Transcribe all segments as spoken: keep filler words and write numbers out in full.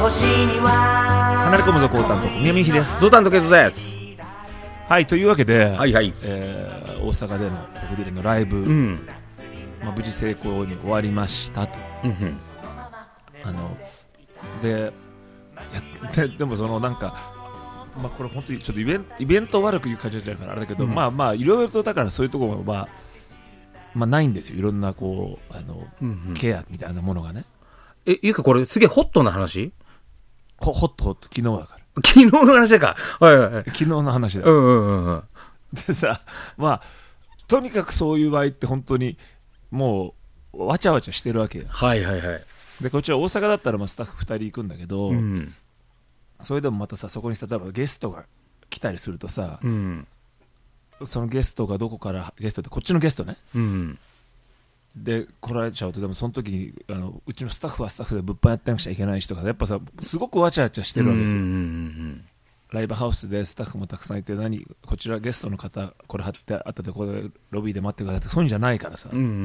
星には離れ込むぞコータンと宮見ひです。 ゾウタンとケイトです。 はい、というわけで、 はいはい、 えー、大阪での僕ディレのライブ、うんまあ、無事成功に終わりましたと、うんうん、あのでやってでもそのなんかまあ、これ本当にちょっとイベント、イベントを悪く言う感じじゃないからあれだけど、うん、まあまあいろいろとだからそういうところは、まあ、まあないんですよ。いろんなこうあの、うんうん、ケアみたいなものがね。 え、いうかこれすげえホットな話？ ホホットホット昨日だから。 昨日の話だか。はいはいはい。 昨日の話だ。 うんうんうん。 でさ、まあとにかくそういう場合って本当にもうわちゃわちゃしてるわけよ。 はいはいはい。 でこっちは大阪だったらまあスタッフふたり行くんだけど。うんそれでもまたさそこに例えばゲストが来たりするとさ、うん、そのゲストがどこからゲストってこっちのゲストね、うん、で来られちゃうとでもその時にあのうちのスタッフはスタッフで物販やってなくちゃいけない人がやっぱさすごくわちゃわちゃしてるわけですよ、うんうんうん、ライブハウスでスタッフもたくさんいて何こちらゲストの方これ貼って後でこれロビーで待ってくださいってそういうんじゃないからさ、うんうんうん、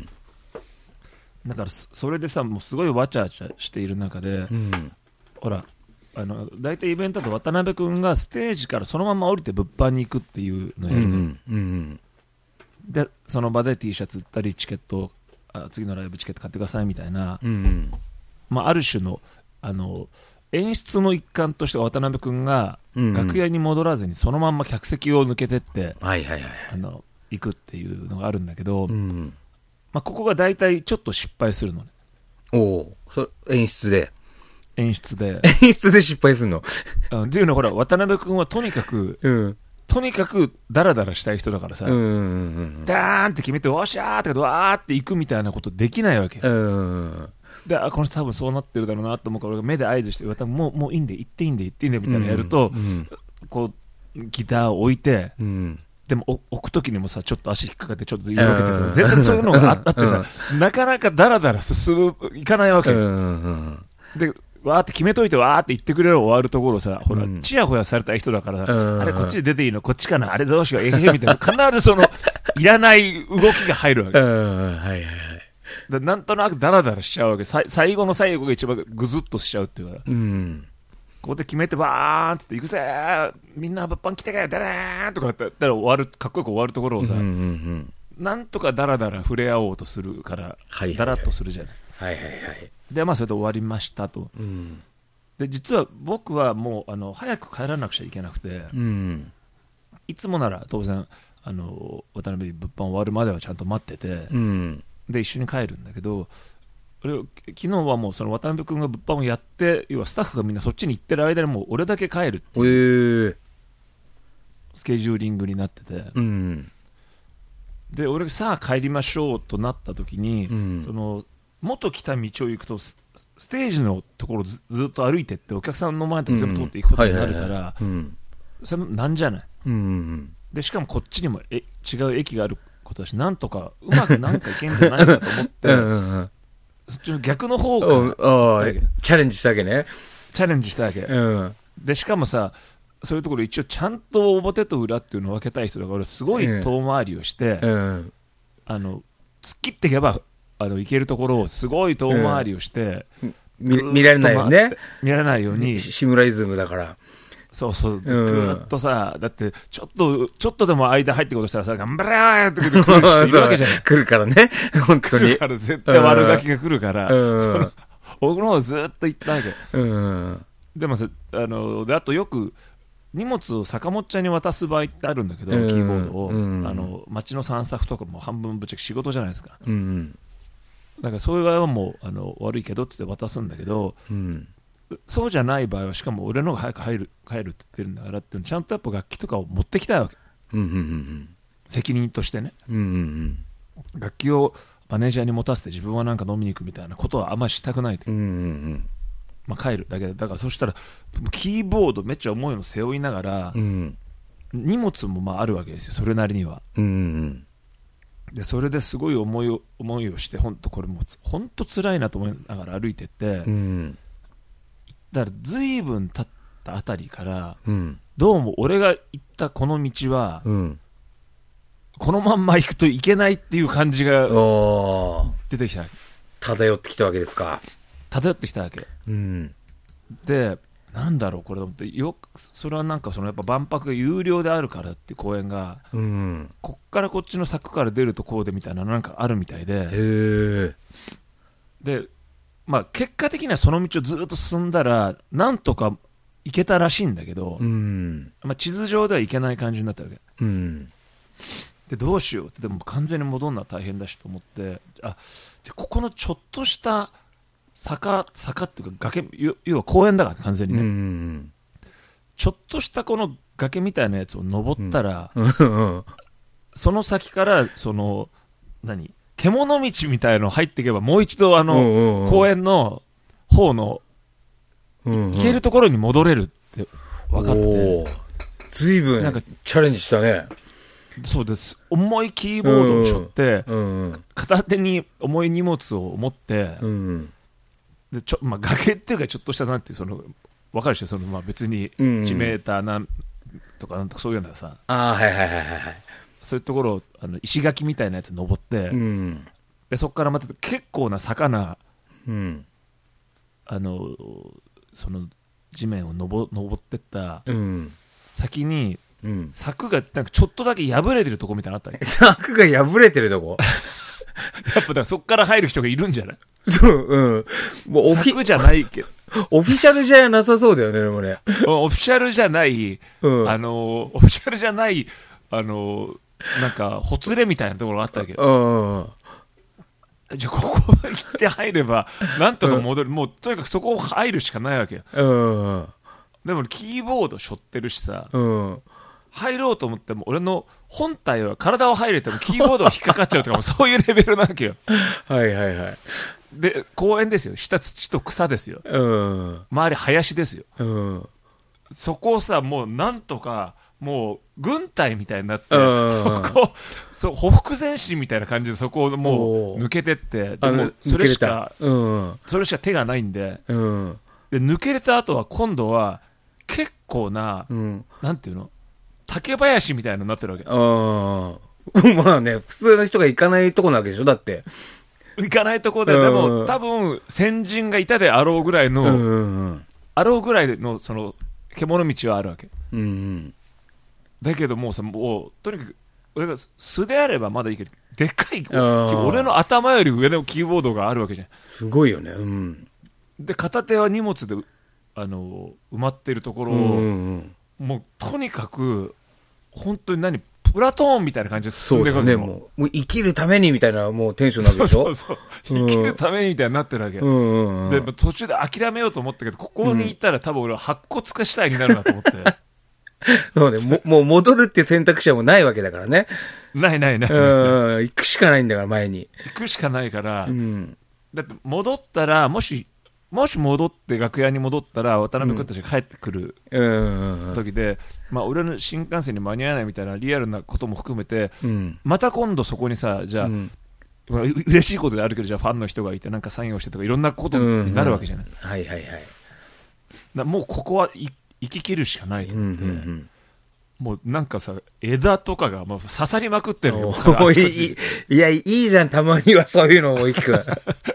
だからそれでさもうすごいわちゃわちゃしている中で、うん、ほらあの大体イベントだと渡辺君がステージからそのまま降りて物販に行くっていうのをやる、うんうんうん、でその場で T シャツ売ったりチケットあ次のライブチケット買ってくださいみたいな、うんうんまあ、ある種 の, あの演出の一環として渡辺君が楽屋に戻らずにそのまんま客席を抜けてって、うんうんはいはいはい、あの行くっていうのがあるんだけど、うんうんまあ、ここが大体ちょっと失敗するのね。 おそ演出で演出で演出で失敗するのうん、っていうのはほら渡辺君はとにかく、うん、とにかくダラダラしたい人だからさ、うんうんうん、ダーンって決めておっしゃーってわーって行くみたいなことできないわけ、うん、であこの人多分そうなってるだろうなと思うから俺が目で合図して渡もうもういいんで行っていいんで行っていいんでみたいなのやると、うんうん、こうギターを置いて、うん、でも置くときにもさちょっと足引っかかってちょっと色分けてる、うん、全然そういうのがあってさ、うん、なかなかダラダラ進むいかないわけ、うんうん、でわーって決めといてわーって言ってくれる終わるところさほら、うん、チヤホヤされた人だからさ、うん、あれこっちで出ていいのこっちかなあれどうしようえへへみたいな必ずそのいらない動きが入るわけ、うんはいはいはい、だなんとなくダラダラしちゃうわけさ最後の最後が一番グズッとしちゃうっていうか、うん、ここで決めてわーって行くぜーみんな物販来てかよだらーとかってやったら終わるかっこよく終わるところをさ、うんうんうん、なんとかダラダラ触れ合おうとするから、はいはいはい、ダラッとするじゃないはいはいはいでまあそれで終わりましたと、うん、で実は僕はもうあの早く帰らなくちゃいけなくて、うん、いつもなら当然あの渡辺物販終わるまではちゃんと待ってて、うん、で一緒に帰るんだけど俺昨日はもうその渡辺君が物販をやって要はスタッフがみんなそっちに行ってる間にもう俺だけ帰るっていうスケジューリングになってて、うん、で俺がさあ帰りましょうとなった時に、うん、その元来た道を行くとステージのところを ず, ずっと歩いてってお客さんの前とか全部通っていくことになるからそれなんじゃない、うんうん、でしかもこっちにもえ違う駅があることだしなんとかうまくなんかいけんじゃないかと思ってうんうん、うん、そっちの逆の方からチャレンジしたわけねチャレンジしたわけ、うん、でしかもさそういうところ一応ちゃんと表と裏っていうのを分けたい人だから俺すごい遠回りをして、うん、あの突っ切っていけばあの行けるところをすごい遠回りをして、うん、 見, 見られないよね見られないようにシムライズムだからそうそう、うん、ぐーっとさだってちょっとちょっとでも間入ってことしたらさ頑張れーって来る人いるわけじゃない来るからね本当に来るから絶対悪ガキが来るから、うん、その僕の方ずっと行ったわけ、うん、でもさあのであとよく荷物を坂本ちゃんに渡す場合ってあるんだけど、うん、キーボードを、うん、あの街の散策とかも半分ぶっちゃけ仕事じゃないですか、うんだからそういう場合はもうあの悪いけどって言って渡すんだけど、うん、そうじゃない場合はしかも俺の方が早く入る帰るって言ってるんだからっていうのちゃんとやっぱ楽器とかを持ってきたいわけ、うんうんうん、責任としてね、うんうんうん、楽器をマネージャーに持たせて自分はなんか飲みに行くみたいなことはあんまりしたくないと、うんうんうんまあ、帰るだけでだからそしたらキーボードめっちゃ重いの背負いながら、うん、荷物もまああるわけですよそれなりには、うんうんでそれですごい思いを、思いをして本当これも本当辛いなと思いながら歩いてって、うん、だから随分経ったあたりから、うん、どうも俺が行ったこの道は、うん、このまんま行くといけないっていう感じが出てきた漂ってきたわけですか漂ってきたわけ、うん、 でなんだろうこれと思ってよくそれはなんかそのやっぱ万博が有料であるからっていう公園が、うん、こっからこっちの柵から出るとこうでみたいななんかあるみたいで、へで、まあ、結果的にはその道をずっと進んだらなんとか行けたらしいんだけど、うんまあ、地図上では行けない感じになったわけ、うん、でどうしようってでも完全に戻るのは大変だしと思ってあじゃここのちょっとした坂坂っていうか崖要は公園だから完全にね、うんうん、ちょっとしたこの崖みたいなやつを登ったら、うん、その先からその何獣道みたいの入っていけばもう一度あの、うんうんうん、公園の方の、うんうん、行けるところに戻れるって分かってずいぶんチャレンジしたね。 そうです重いキーボードを背負って、うんうん、片手に重い荷物を持って、うんうんでちょまあ、崖っていうかちょっとしたなんていうその分かるでしょその、まあ、別にいちメーターなんとかなんとかそういうのはさ、 あはいはいはいはいそういうところをあの石垣みたいなやつ登って、うん、でそこからまた結構な坂な、うん、あのその地面を登ってった、うん、先に、うん、柵がなんかちょっとだけ破れてるとこみたいなのあったね。 柵が破れてるとこやっぱだからそこから入る人がいるんじゃない？ そう、うん。もうオフィじゃないけど。 オフィシャルじゃなさそうだよね、でもね。 オフィシャルじゃない、うん、あの、オフィシャルじゃない、あの、なんか、ほつれみたいなところがあったわけど。うん、じゃあ、ここ行って入れば、なんとか戻る。うん、もう、とにかくそこを入るしかないわけよ。うん、でも、キーボード背負ってるしさ、うん入ろうと思っても俺の本体は体を入れてもキーボードが引っかかっちゃうとかもそういうレベルなわけよ。 はいはいはい。 で公園ですよ下土と草ですよ、うん、周り林ですよ、うん、そこをさもうなんとかもう軍隊みたいになって、うん、そこそうほふく前進みたいな感じでそこをもう抜けてってでもそれしか、うん、それしか手がないんで、うん、で抜けれた後は今度は結構な、うん、なんていうの竹林みたいなのになってるわけ。 あまあね、普通の人が行かないとこなわけでしょだって。 行かないとこで、でも多分先人がいたであろうぐらいの、うんうん、あろうぐらいのその獣道はあるわけ。うんうん、だけどもうさ、もうとにかく俺が素であればまだいいけど、でっかい俺の頭より上のキーボードがあるわけじゃん。 すごいよね。うん、 で片手は荷物であの埋まってるところを、うんうん、もうとにかく本当に何プラトーンみたいな感じで進んでいくわけ。 そうだね、もう、もう生きるためにみたいなもうテンションなんでしょ。そうそうそう、うん、生きるためにみたいになってるわけ、うんうんうん、で途中で諦めようと思ったけどここに行ったら多分俺は白骨化死体になるなと思ってそうね、も, もう戻るっていう選択肢はもうないわけだからね。 ないないない、 うん、行くしかないんだから前に行くしかないから、うん、だって戻ったらもしもし戻って楽屋に戻ったら渡辺君たちが帰ってくる時で、まあ、俺の新幹線に間に合わないみたいなリアルなことも含めて、うん、また今度そこにさじゃあ、うん、嬉しいことであるけどじゃあファンの人がいてなんかサインをしてとかいろんなことになるわけじゃない、うんうん、 はいはいはいだもうここは行き切るしかないと思って、うんうんうん、もうなんかさ枝とかがもう刺さりまくってるよ。 い, い, いやいいじゃんたまにはそういうのを大きく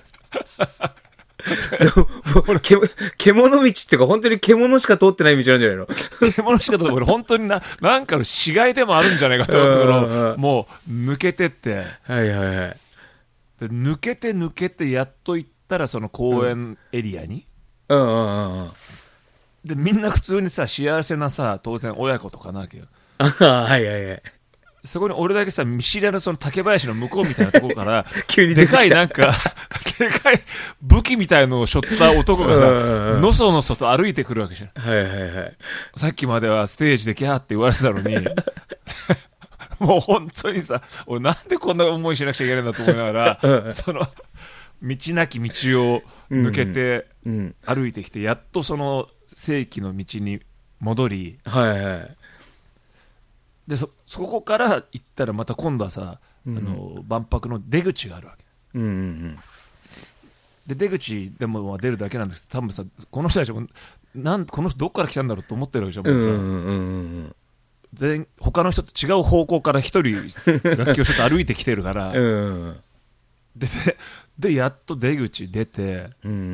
獣道っていうか本当に獣しか通ってない道なんじゃないの。 獣しか通ってない。俺本当にななんかの死骸でもあるんじゃないかと思うところをもう抜けてって、 はいはいはい。 で抜けて抜けてやっと行ったらその公園エリアに、 うんうんうんうん、 でみんな普通にさ幸せなさ当然親子とかなわけよ。 はいはいはい。 そこに俺だけさ見知らぬその竹林の向こうみたいなところから急にでかいなんかでかい武器みたいのを背負った男がさのそのそと歩いてくるわけじゃん。 はいはいはい。 さっきまではステージでキャーって言われてたのにもう本当にさ俺なんでこんな思いしなくちゃいけないんだと思いながらその道なき道を抜けて歩いてきてやっとその正規の道に戻り、 はいはい、 で そ, そこから行ったらまた今度はさ、うん、あの万博の出口があるわけ、うんうんうん、で出口でも出るだけなんですけど多分さこの人たちもなんこの人どっから来たんだろうと思ってるわけじゃん、もうさ、うんうんうん、全他の人と違う方向から一人楽器をちょっと歩いてきてるから、うんうん、で, で, でやっと出口出て、うん、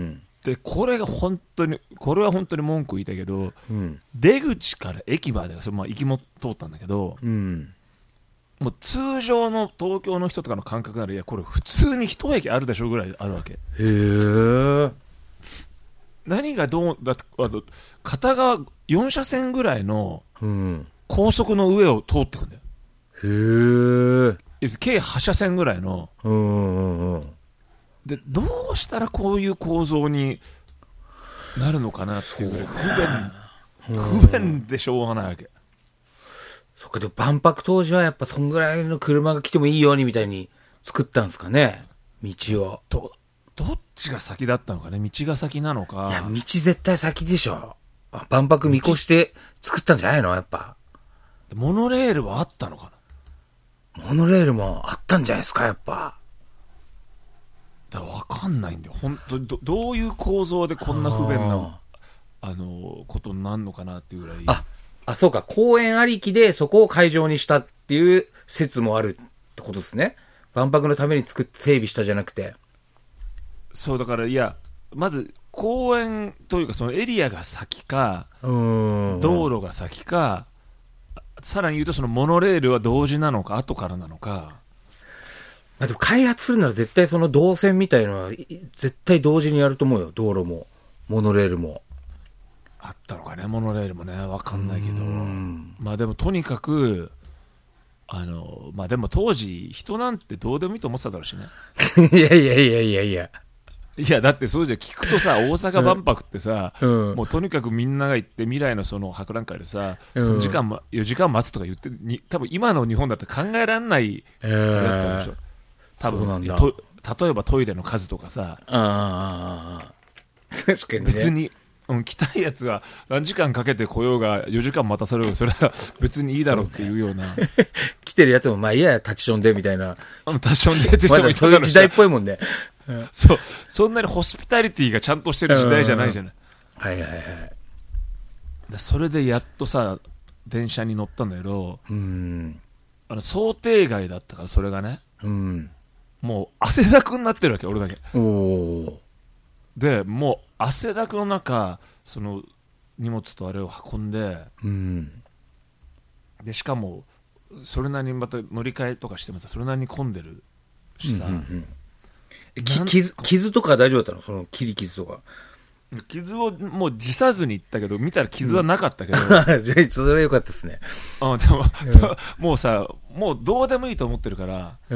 でこれが本当にこれは本当に文句言いたいけど、うん、出口から駅までそれ、まあ、行きも通ったんだけど、うん、もう通常の東京の人とかの感覚ならいやこれ普通に一駅あるでしょぐらいあるわけ。へえ。何がどうだってあと片側よん車線ぐらいの高速の上を通ってくんだよ。 へえ。 計はち車線ぐらいの、うんうんうん、でどうしたらこういう構造になるのかなっていうぐらい不便、不便でしょうがないわけ。 そっか、でも万博当時はやっぱそんぐらいの車が来てもいいようにみたいに作ったんですかね、道を。 どどっちが先だったのかね、道が先なのか。 いや道絶対先でしょ。万博見越して作ったんじゃないのやっぱ。 モノレールはあったのかな。 モノレールもあったんじゃないですかやっぱ。 だから分かんないんだよ本当に ど, どういう構造でこんな不便なあのことになるのかなっていうぐらい。 ああそうか、公園ありきでそこを会場にしたっていう説もあるってことですね。万博のために作って整備したじゃなくて。 そうだからいやまず公園というかそのエリアが先か道路が先か、さらに言うとそのモノレールは同時なのか後からなのか。 まあ、でも開発するなら絶対その動線みたいのは絶対同時にやると思うよ。道路もモノレールもあったのかね。モノレールもね分かんないけど、まあでもとにかくあのまあでも当時人なんてどうでもいいと思ってただろうしねいやいやいやいやいやいやだってそうじゃ聞くとさ大阪万博ってさ、うん、もうとにかくみんなが行って未来のその博覧会でさ、うん、その時間よじかん待つとか言ってに多分今の日本だって考えられないやったでしょ、えー、多分そうなんだ。と例えばトイレの数とかさ、あ確かにね、 別に、うん、来たいやつが何時間かけて来ようがよじかん待たされようがそれは別にいいだろうっていうようなう、ね、 来てるやつもまあいや立ちションでみたいな、 立ちションでって人もいたそういう時代っぽいもんねそうそんなにホスピタリティがちゃんとしてる時代じゃないじゃない、 はいはいはい。 だそれでやっとさ電車に乗ったんだけど、うんあの想定外だったからそれがね、うん、もう汗だくになってるわけ俺だけ。おでもう汗だくの中その荷物とあれを運んで、うん、でしかもそれなりにまた乗り換えとかしてもさそれなりに混んでるしさ、うんうんうん傷, 傷とか大丈夫だったの？その切り傷とか。 傷をもう辞さずに行ったけど見たら傷はなかったけど、うん、 じゃあそれは良かったですね。 あでも、うん、もうさもうどうでもいいと思ってるから、うん、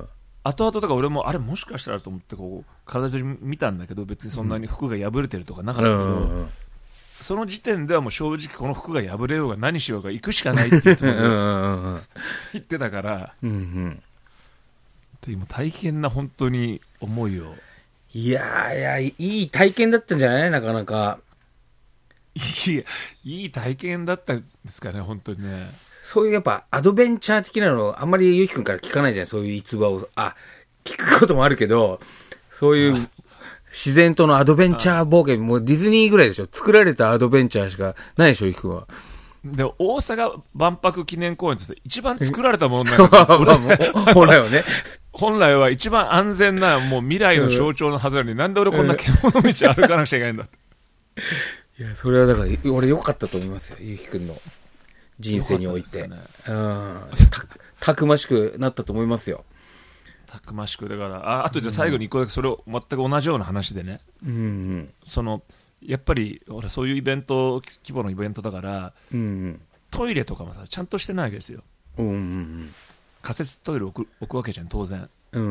後々とか俺もあれもしかしたらと思ってこう体中見たんだけど別にそんなに服が破れてるとかなかったけど、うんうんうん、その時点ではもう正直この服が破れようが何しようが行くしかないっていうところで言ってたから、うんうん今大変な本当に思いを。 いやいやいい体験だったんじゃないなかなか。 いやいい体験だったんですかね本当にね。 そういうやっぱアドベンチャー的なのあんまりゆうきくんから聞かないじゃん。そういう逸話をあ聞くこともあるけどそういう自然とのアドベンチャー冒険もうディズニーぐらいでしょ。作られたアドベンチャーしかないでしょゆうきくんは。 で大阪万博記念公園って一番作られたものなんだけど本来はね本来は一番安全なもう未来の象徴のはずなのに、うん、なんで俺こんな獣道歩かなくちゃいけないんだっていやそれはだから俺良かったと思いますよゆうきくんの人生において、ね、うんた, たくましくなったと思いますよ。 たくましくだからああとじゃあ最後に一個だけそれを全く同じような話でね、うんうん、そのやっぱり俺そういうイベント規模のイベントだから、うんうん、トイレとかもさちゃんとしてないわけですよ、うんうんうん、仮設トイレ置 く, 置くわけじゃん当然、うんうん、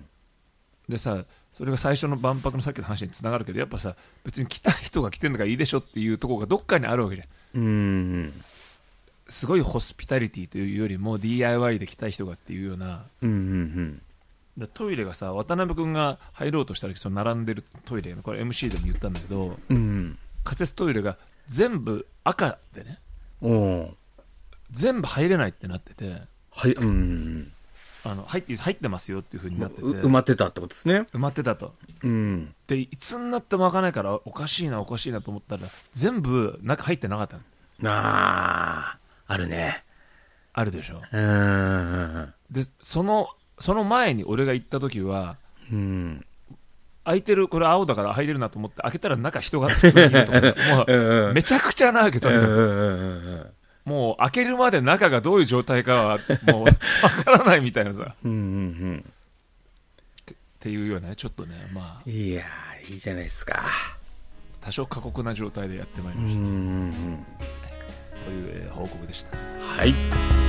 でさそれが最初の万博のさっきの話につながるけどやっぱさ別に来た人が来てんだからいいでしょっていうところがどっかにあるわけじゃん、うんうん、すごいホスピタリティというよりも ディーアイワイ で来たい人がっていうような、うんうんうんだトイレがさ渡辺君が入ろうとしたらその並んでるトイレこれ エムシー でも言ったんだけど、うん、仮設トイレが全部赤でねお全部入れないってなってて、はいうん、あの 入って、入ってますよっていう風になってて埋まってたってことですね。 埋まってたと、うん、でいつになっても開かないからおかしいなおかしいなと思ったら全部中入ってなかったの。 あーあるねあるでしょ。うんでそのその前に俺が行った時は、うん、 開いてる、これ青だから開いてるなと思って開けたら中人が普通にいるとかもうめちゃくちゃなわけとにかく、もう開けるまで中がどういう状態かはもうわからないみたいなさうんうんうんって、 っていうようなちょっとね、まあいやーいいじゃないですか。 多少過酷な状態でやってまいりました。うんうんうんという、えー、報告でした。 はい。